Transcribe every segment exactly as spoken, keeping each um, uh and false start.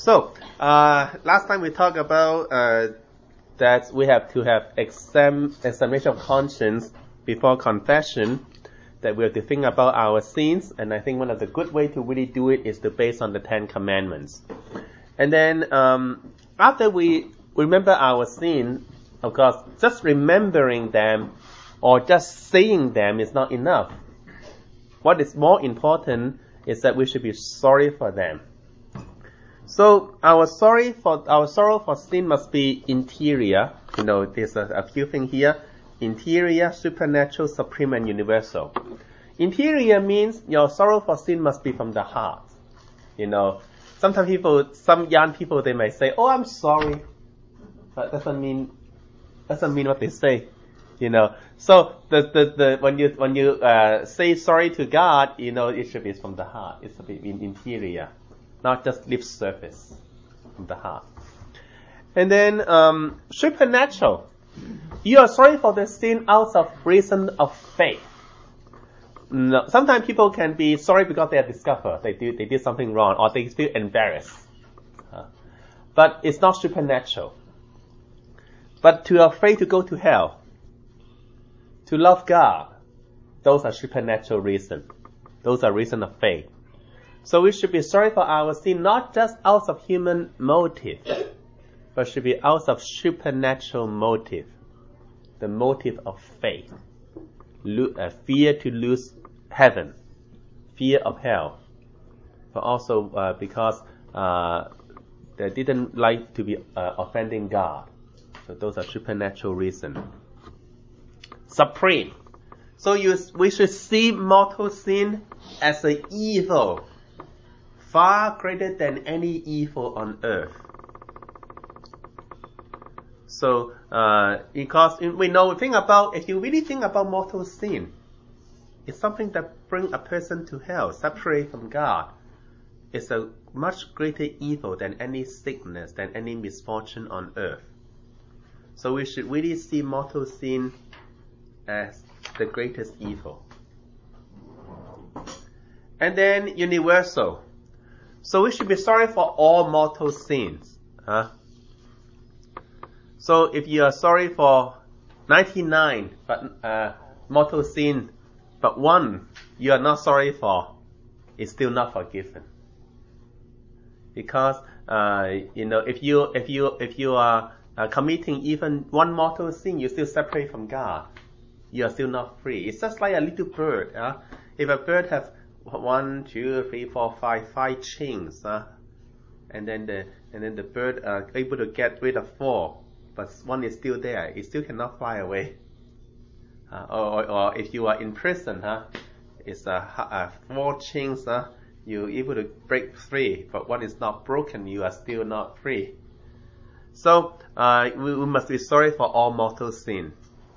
So, uh, last time we talked about uh, that we have to have exam, examination of conscience before confession, that we have to think about our sins, and I think one of the good way to really do it is to base on the Ten Commandments. And then um, after we remember our sin, of course, just remembering them or just saying them is not enough. What is more important is that we should be sorry for them. So our sorry for our sorrow for sin must be interior. You know, there's a, a few things here: interior, supernatural, supreme, and universal. Interior means your sorrow for sin must be from the heart. You know, sometimes people, some young people, they may say, "Oh, I'm sorry," but doesn't mean doesn't mean what they say. You know, so the the, the when you when you uh, say sorry to God, you know, it should be from the heart. It should be in interior, not just lip surface, from the heart. And then um, supernatural. You are sorry for the sin out of reason of faith. No, sometimes people can be sorry because they are discovered they do they did something wrong or they feel embarrassed. Uh, but it's not supernatural. But to afraid to go to hell, to love God, those are supernatural reasons. Those are reasons of faith. So we should be sorry for our sin not just out of human motive, but should be out of supernatural motive, the motive of faith. Lo- uh, fear to lose heaven, fear of hell, but also uh, because uh, they didn't like to be uh, offending God. So those are supernatural reasons. Supreme. So you, we should see mortal sin as an evil, far greater than any evil on earth. So, uh, because we know, think about, if you really think about mortal sin, it's something that brings a person to hell, separate from God. It's a much greater evil than any sickness, than any misfortune on earth. So we should really see mortal sin as the greatest evil. And then universal. So we should be sorry for all mortal sins. Huh? So if you are sorry for ninety-nine but uh, mortal sin, but one you are not sorry for, it's still not forgiven. Because uh, you know, if you if you if you are uh, committing even one mortal sin, you still separate from God. You are still not free. It's just like a little bird. Huh? If a bird has one, two, three, four, five, five chains, huh? and then the and then the bird uh, able to get rid of four, but one is still there. It still cannot fly away. Uh, or, or, or if you are in prison, huh? It's a uh, uh, four chains. Huh? You're able to break three, but one is not broken. You are still not free. So uh, we, we must be sorry for all mortal sin.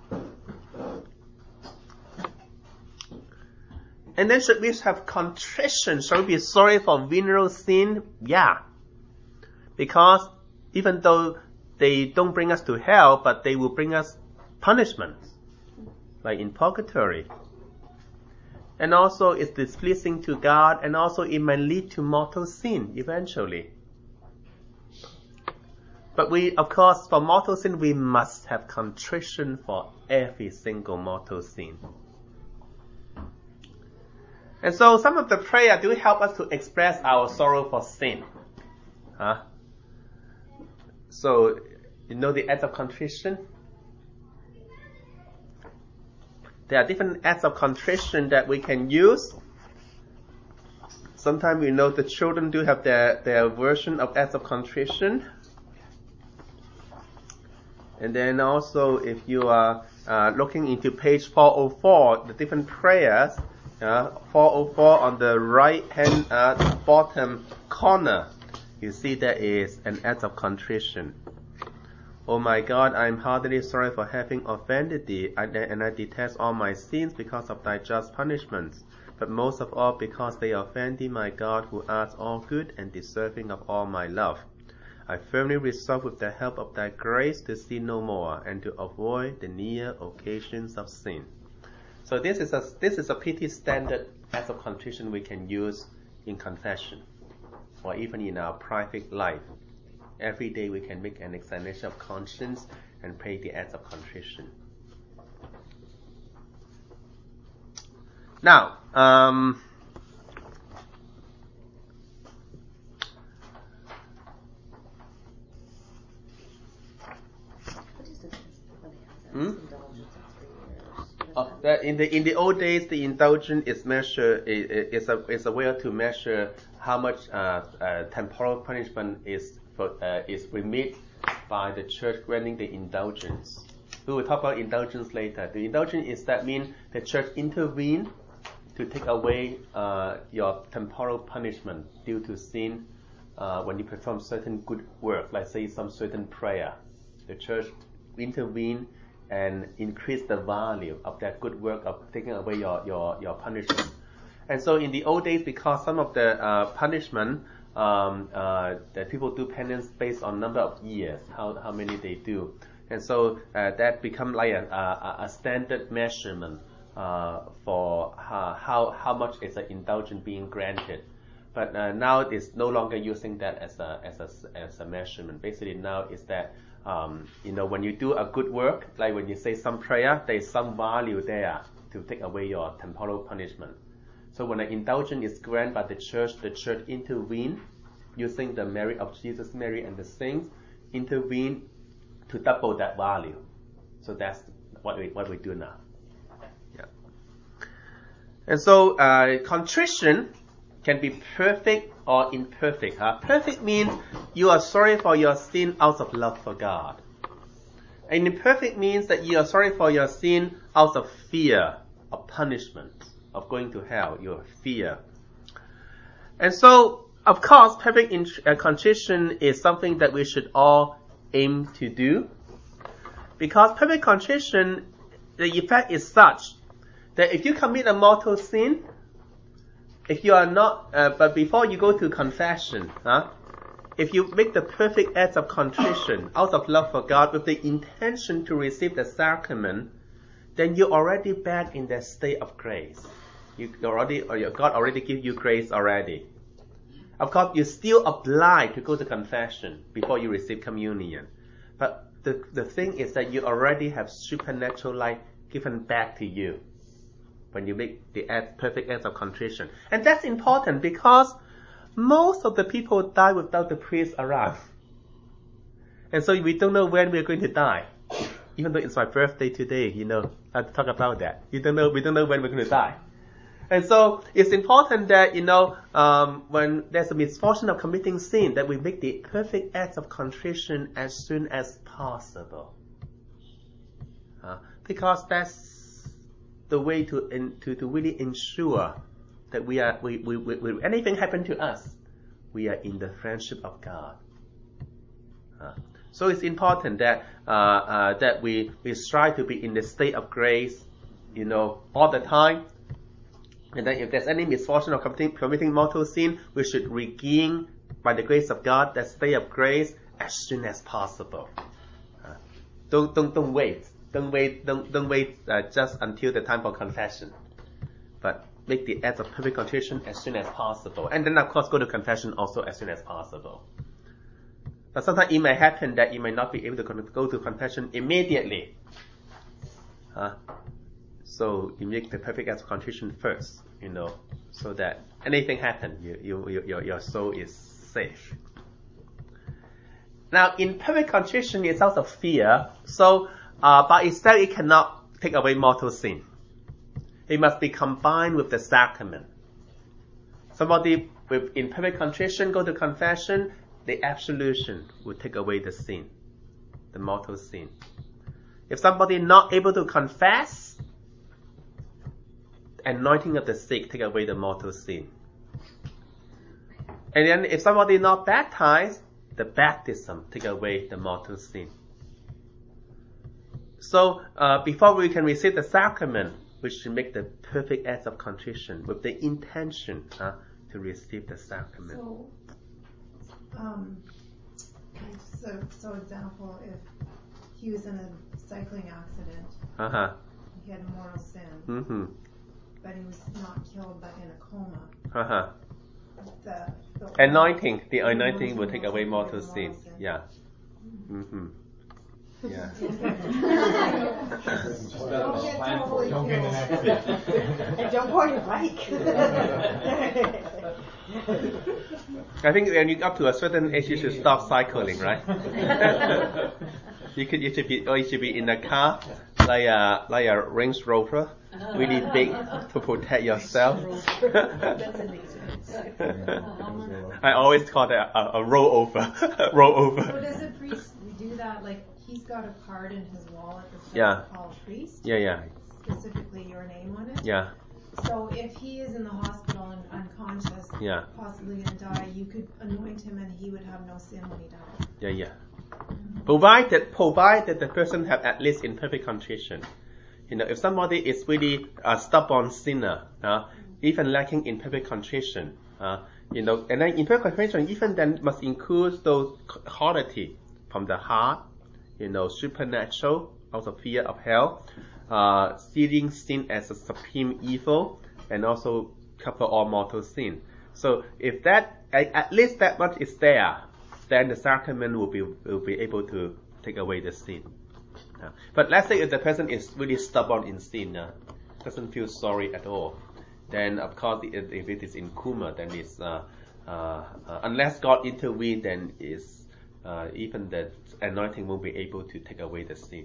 And then should we have contrition? Shall we be sorry for venial sin? Yeah. Because even though they don't bring us to hell, but they will bring us punishment, like in purgatory. And also it's displeasing to God, and also it may lead to mortal sin eventually. But we, of course, for mortal sin, we must have contrition for every single mortal sin. And so some of the prayer do help us to express our sorrow for sin. Huh? So, you know the acts of contrition? There are different acts of contrition that we can use. Sometimes we know the children do have their, their version of acts of contrition. And then also if you are uh, looking into page four oh four, the different prayers, uh, four oh four on the right hand uh, bottom corner, you see there is an act of contrition. Oh my God, I am heartily sorry for having offended thee, and I detest all my sins because of thy just punishments, but most of all because they offend thee, my God, who art all good and deserving of all my love. I firmly resolve with the help of thy grace to sin no more, and to avoid the near occasions of sin. So this is a this is a pretty standard act of contrition we can use in confession. or even in our private life, every day we can make an examination of conscience and pray the acts of contrition. Now, um, hmm? Oh, that in the in the old days, the indulgence is measure is a is a way to measure how much uh, uh, temporal punishment is for, uh, is remitted by the church granting the indulgence. We will talk about indulgence later. The indulgence is that mean the church intervene to take away uh, your temporal punishment due to sin uh, when you perform certain good work, like say some certain prayer. The church intervene and increase the value of that good work of taking away your, your, your punishment. And so in the old days, because some of the uh, punishment um, uh, that people do penance based on number of years, how, how many they do. And so uh, that become like a, a, a standard measurement uh, for uh, how, how much is an indulgence being granted. But uh, now it's no longer using that as a, as a, as a measurement. Basically now is that Um, you know, when you do a good work, like when you say some prayer, there is some value there to take away your temporal punishment. So when an indulgence is granted by the church, the church intervene using the merit of Jesus, Mary, and the saints, intervene to double that value. So that's what we what we do now. Yeah. And so uh, contrition can be perfect or imperfect. Huh? Perfect means you are sorry for your sin out of love for God. And imperfect means that you are sorry for your sin out of fear of punishment, of going to hell, your fear. And so, of course, perfect int- uh, contrition is something that we should all aim to do. Because perfect contrition, the effect is such that if you commit a mortal sin, if you are not, uh, but before you go to confession, huh, if you make the perfect acts of contrition out of love for God with the intention to receive the sacrament, then you're already back in that state of grace. You already, or your God already give you grace already. Of course, you're still obliged to go to confession before you receive communion. But the, the thing is that you already have supernatural life given back to you when you make the act, perfect acts of contrition. And that's important because most of the people die without the priest around. And so we don't know when we're going to die. Even though it's my birthday today, you know, I talk about that. You don't know, we don't know when we're going to die. And so it's important that, you know, um, when there's a misfortune of committing sin, that we make the perfect acts of contrition as soon as possible. Uh, because that's the way to, in, to to really ensure that we are we, we, we, we anything happen to us, we are in the friendship of God. Uh, so it's important that uh, uh, that we we strive to be in the state of grace, you know, all the time. And then if there's any misfortune of committing, committing mortal sin, we should regain by the grace of God that state of grace as soon as possible. Uh, don't don't don't wait. Don't wait, don't, don't wait uh, just until the time for confession. But make the act of perfect contrition as soon as possible. And then of course go to confession also as soon as possible. But sometimes it may happen that you may not be able to go to confession immediately. Huh? So you make the perfect act of contrition first, you know, so that anything happen, you, you, you, your, your soul is safe. Now in perfect contrition it's out of fear, so Uh, but itself, it cannot take away mortal sin. It must be combined with the sacrament. Somebody with in perfect contrition go to confession, the absolution will take away the sin, the mortal sin. If somebody not able to confess, the anointing of the sick take away the mortal sin. And then if somebody not baptized, the baptism take away the mortal sin. So uh, before we can receive the sacrament, we should make the perfect acts of contrition with the intention uh, to receive the sacrament. So, um, so, so example, if he was in a cycling accident, uh-huh. he had mortal sin, mm-hmm. but he was not killed but in a coma, uh-huh. the The Anointing, the anointing anointing will take will away take mortal away sin. mortal sin. Yeah. Mm-hmm. Yeah. Don't get totally Don't get an killed. accident. And don't go on your bike. I think when you up to a certain age, you should stop cycling, right? you could, you should be, or you should be in a car like a like a Range Rover, really big to protect yourself. I always call that a, a rollover, rollover. So does a priest do that? Like he's got a card in his wallet that says Yeah. call a priest, Yeah, yeah, specifically your name on it. yeah, So if he is in the hospital and unconscious, yeah, possibly going to die, you could anoint him and he would have no sin when he died. yeah, yeah. Provided, provided the person have at least imperfect contrition. You know, if somebody is really a stubborn sinner, uh, even lacking in perfect contrition, uh, you know, and then imperfect contrition even then must include those quality from the heart, you know, supernatural, also fear of hell, uh, seeing sin as a supreme evil, and also cover all mortal sin. So if that, at least that much is there, then the sacrament will be will be able to take away the sin. Uh, but let's say if the person is really stubborn in sin, uh, doesn't feel sorry at all, then of course if, if it is in coma, then it's uh, uh, uh, unless God intervene, then is uh, even the anointing won't be able to take away the sin.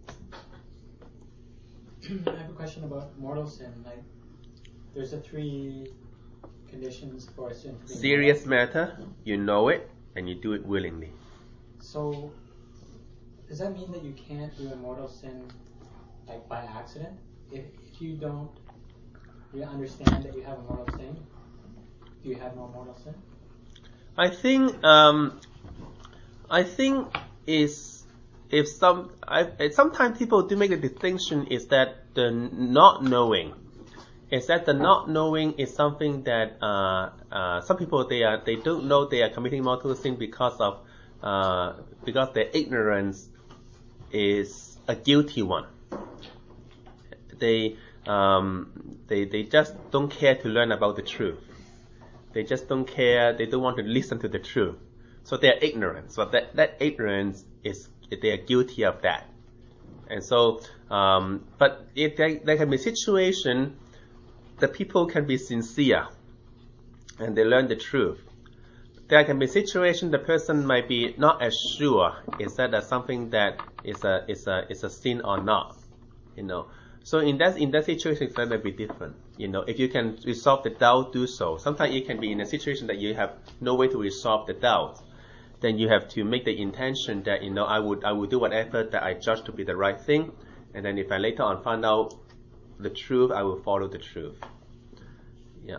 I have a question about mortal sin. Like, there's a three conditions for a sin to be Serious mortal. matter, you know it, and you do it willingly. So, does that mean that you can't do a mortal sin like by accident? If, if you don't you understand that you have a mortal sin, do you have no mortal sin? I think um, I think is if some I, sometimes people do make a distinction is that the not knowing is that the not knowing is something that uh, uh, some people they are they don't know they are committing mortal sin because of uh, because their ignorance is a guilty one. They um, they they just don't care to learn about the truth. They just don't care. They don't want to listen to the truth. So they are ignorant. So that that ignorance is they are guilty of that. And so, um, but if there, there can be situation, the people can be sincere, and they learn the truth. There can be situation the person might be not as sure is that uh, something that is a is a is a sin or not, you know. So in that in that situation, that may be different. You know, if you can resolve the doubt, do so. Sometimes you can be in a situation that you have no way to resolve the doubt. Then you have to make the intention that, you know, I would I would do whatever that I judge to be the right thing, and then if I later on find out the truth, I will follow the truth. Yeah.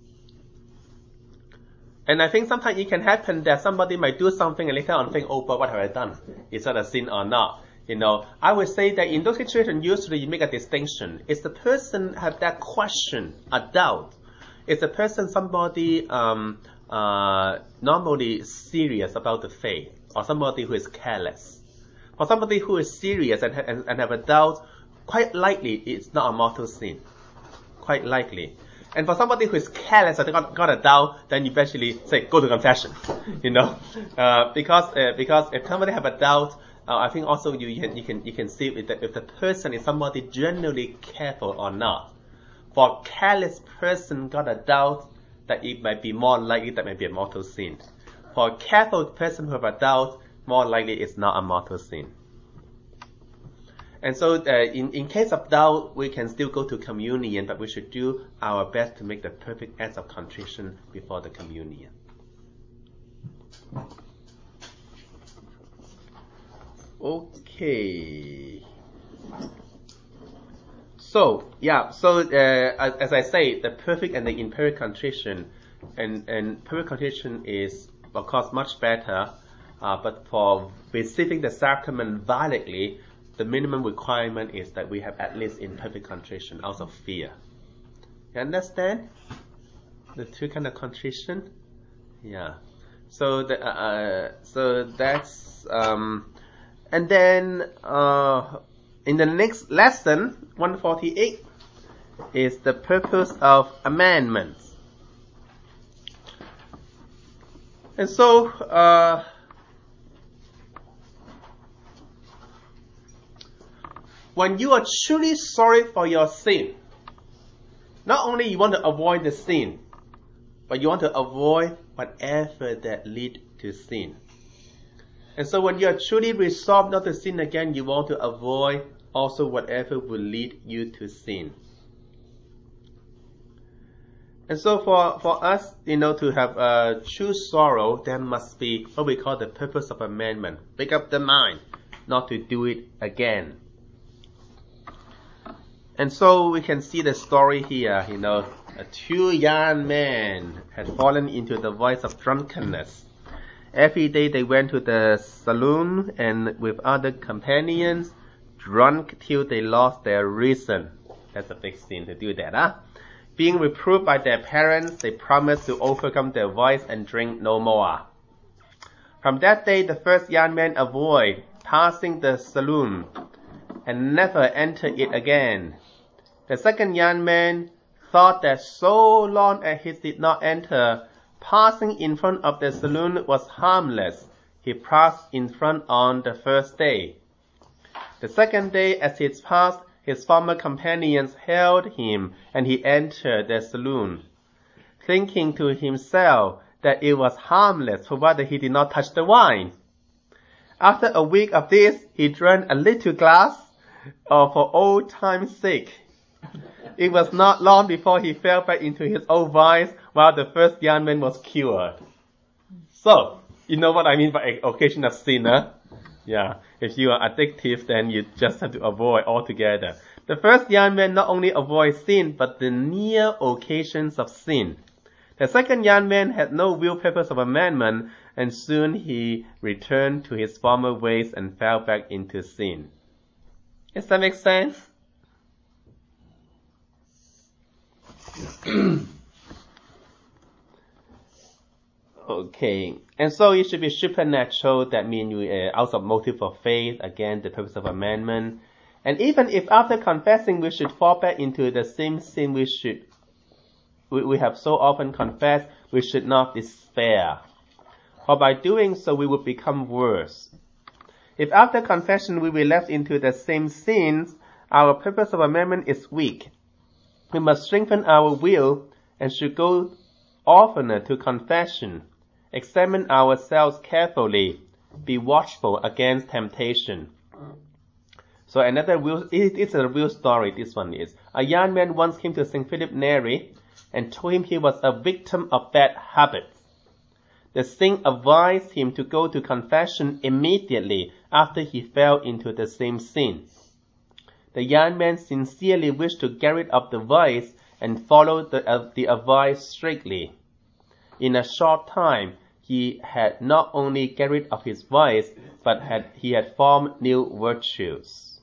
And I think sometimes it can happen that somebody might do something and later on think, oh, but what have I done? Is that a sin or not? You know, I would say that in those situations, usually you make a distinction. Is the person have that question, a doubt? Is the person somebody um, uh, normally serious about the faith, or somebody who is careless? For somebody who is serious and, and, and have a doubt, quite likely it's not a mortal sin. Quite likely. And for somebody who is careless and got, got a doubt, then you eventually say, go to confession. You know, uh, because uh, because if somebody have a doubt, uh, I think also you you can you can, you can see if the, if the person is somebody generally careful or not. For a careless person got a doubt, that it might be more likely that may be a mortal sin. For a careful person who have a doubt, more likely it's not a mortal sin. And so uh, in, in case of doubt, we can still go to communion, but we should do our best to make the perfect acts of contrition before the communion. Okay. So, yeah, so uh, as I say, the perfect and the imperfect contrition, and, and perfect contrition is, of course, much better, uh, but for receiving the sacrament validly, the minimum requirement is that we have at least imperfect contrition out of fear. You understand? The two kind of contrition? Yeah. So the, uh, so that's, um, and then, uh, in the next lesson, one forty-eight, is the purpose of amendments. And so, uh, when you are truly sorry for your sin, not only you want to avoid the sin, but you want to avoid whatever that lead to sin. And so when you are truly resolved not to sin again, you want to avoid also whatever will lead you to sin. And so for, for us, you know, to have a true sorrow, there must be what we call the purpose of amendment. Make up the mind not to do it again. And so we can see the story here, you know, a two young men had fallen into the vice of drunkenness. Every day they went to the saloon and with other companions, drunk till they lost their reason. That's a big sin to do that, huh? Being reproved by their parents, they promised to overcome their vice and drink no more. From that day, the first young man avoided passing the saloon and never entered it again. The second young man thought that so long as he did not enter, passing in front of the saloon was harmless. He passed in front on the first day. The second day, as he passed, his former companions hailed him, and he entered the saloon, thinking to himself that it was harmless, provided he did not touch the wine. After a week of this, he drank a little glass, uh, for old time's sake. It was not long before he fell back into his old vice, while the first young man was cured. So, you know what I mean by occasion of sin, huh? Yeah, if you are addictive, then you just have to avoid altogether. The first young man not only avoids sin, but the near occasions of sin. The second young man had no real purpose of amendment, and soon he returned to his former ways and fell back into sin. Does that make sense? Okay, and so it should be supernatural. That means you are out of motive of faith, again the purpose of amendment. And even if after confessing we should fall back into the same sin we should we, we have so often confessed, we should not despair, for by doing so we will become worse. If after confession we relapse into the same sins, our purpose of amendment is weak. We must strengthen our will and should go oftener to confession. Examine ourselves carefully. Be watchful against temptation. So another real, it, it's a real story, this one is. A young man once came to Saint Philip Neri and told him he was a victim of bad habits. The saint advised him to go to confession immediately after he fell into the same sin. The young man sincerely wished to get rid of the vice and followed the, uh, the advice strictly. In a short time, he had not only get rid of his vice, but had, he had formed new virtues.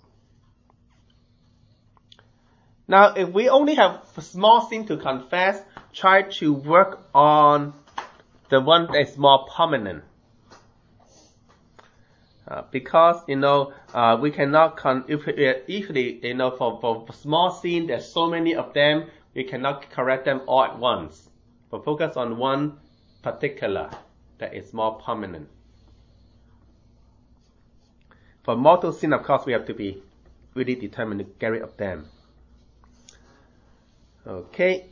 Now, if we only have a small sin to confess, try to work on the one that is more prominent. Uh, because, you know, uh, we cannot, con- if, if they, you know, for, for small sin, there's so many of them, we cannot correct them all at once. But focus on one particular that is more prominent. For mortal sin, of course, we have to be really determined to get rid of them. Okay.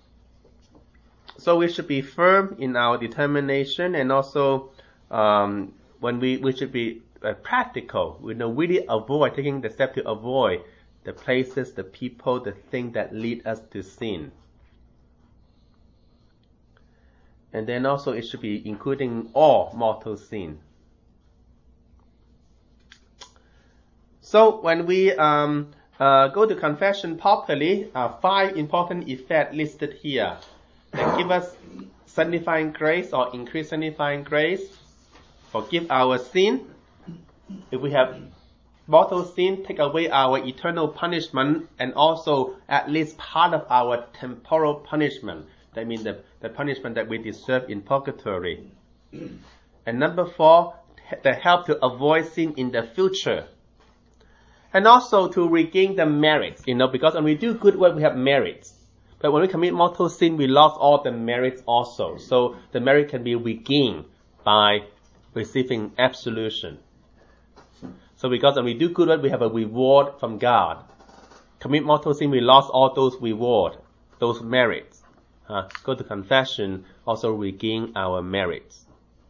So we should be firm in our determination, and also, um, when we, we should be uh, practical. We know really avoid, taking the step to avoid the places, the people, the things that lead us to sin. And then also it should be including all mortal sin. So when we um, uh, go to confession properly, uh, five important effects listed here that give us sanctifying grace or increase sanctifying grace, forgive our sin. If we have mortal sin, take away our eternal punishment, and also at least part of our temporal punishment. That means the, the punishment that we deserve in purgatory. And number four, the help to avoid sin in the future. And also to regain the merits, you know, because when we do good work, we have merits. But when we commit mortal sin, we lost all the merits also. So the merit can be regained by receiving absolution. So because when we do good work, we have a reward from God. Commit mortal sin, we lost all those reward, those merits. Uh, go to confession, also regain our merits.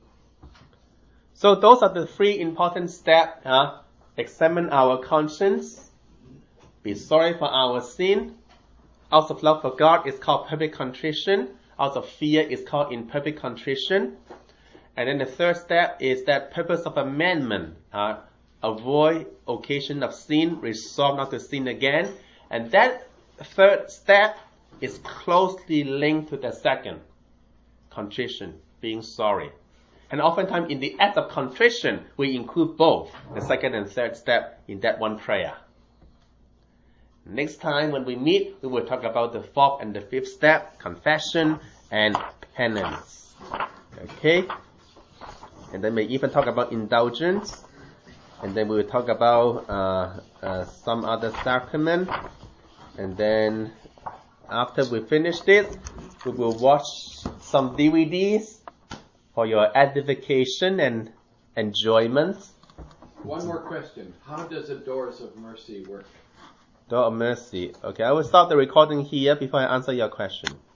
So those are the three important steps. Uh, examine our conscience, be sorry for our sin. Out of love for God is called perfect contrition. Out of fear is called imperfect contrition. And then the third step is that purpose of amendment. Uh, avoid occasion of sin, resolve not to sin again. And that third step is closely linked to the second, contrition, being sorry. And oftentimes in the act of contrition, we include both the second and third step in that one prayer. Next time when we meet, we will talk about the fourth and the fifth step, confession and penance. Okay? And then we even talk about indulgence. And then we will talk about uh, uh, some other sacrament. And then after we finish this, we will watch some D V Ds for your edification and enjoyment. One more question. How does the Doors of Mercy work? Door of Mercy. Okay, I will stop the recording here before I answer your question.